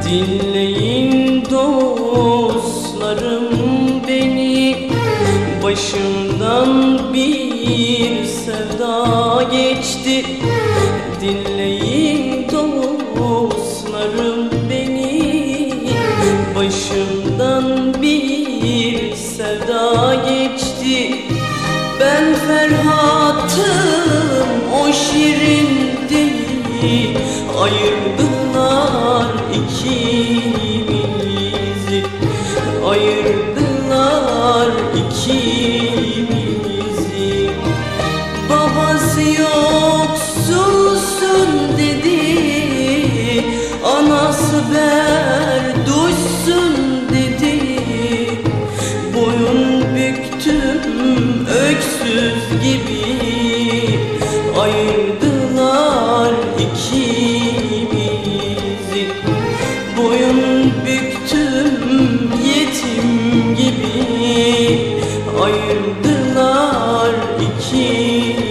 Dinleyin dostlarım beni, başımdan bir sevda geçti. Dinleyin dostlarım beni, başımdan bir sevda geçti. Ben Ferhat'ım, o şirin değil, ayırdılar ikimizi, ayırdılar ikimizi. Babası yoksulsun dedi, anası berduşsun dedi. Boyun büktüm öksüz gibi, ayırdılar ikimizi. Boyun büktüm yetim gibi, ayırdılar ikimizi.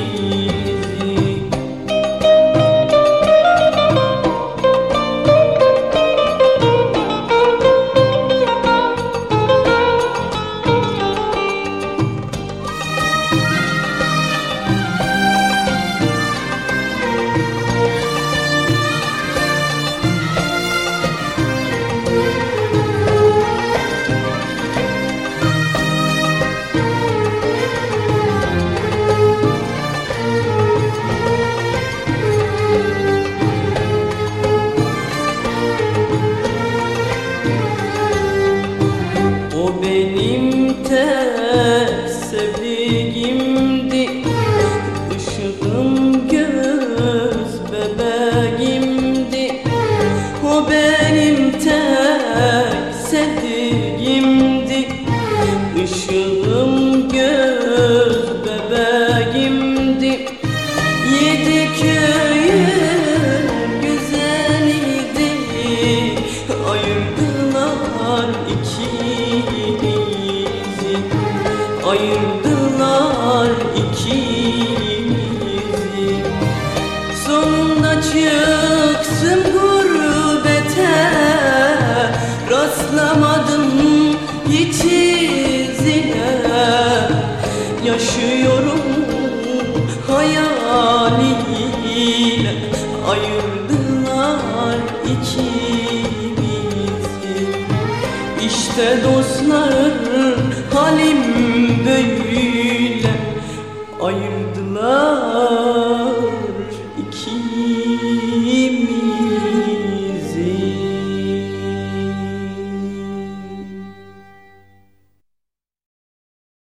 O benim tek sevdiğimdi, ışığım göz bebeğimdi. O benim tek sevdiğimdi, ışığım göz bebeğimdi. Yedi köyün güzeliydi, ayırdılar ikimizi, ayırdılar ikimizi. Sonunda çıksın gurbete, rastlamadım hiç izine. Yaşıyorum hayaliyle, ayırdılar ikimizi. İşte dostlar, halim böyle, ayırdılar